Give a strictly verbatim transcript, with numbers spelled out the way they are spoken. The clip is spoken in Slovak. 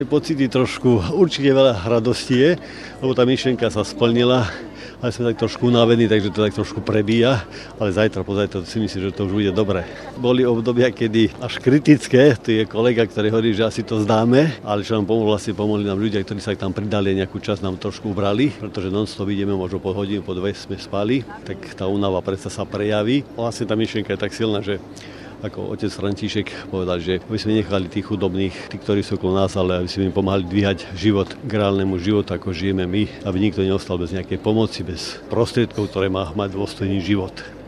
Pocity trošku, určite veľa radosti je, lebo tá myšlienka sa splnila, ale sme tak trošku unavení, takže to tak trošku prebíja, ale zajtra, pozajtra si myslím, že to už bude dobre. Boli obdobia, kedy až kritické, tu je kolega, ktorý hovorí, že asi to zdáme, ale čo nám pomohlo, vlastne pomohli nám ľudia, ktorí sa tam pridali, nejakú časť nám trošku ubrali, pretože non-stop ideme, možno po hodinu, po dve sme spali, tak tá únava predsa sa prejaví. Vlastne tá myšlienka je tak silná, že ako otec František povedal, že aby sme nechali tých chudobných, tí, ktorí sú okolo nás, ale aby sme im pomáhali dvíhať život k reálnemu životu, ako žijeme my, aby nikto neostal bez nejakej pomoci, bez prostriedkov, ktoré má mať dôstojný život.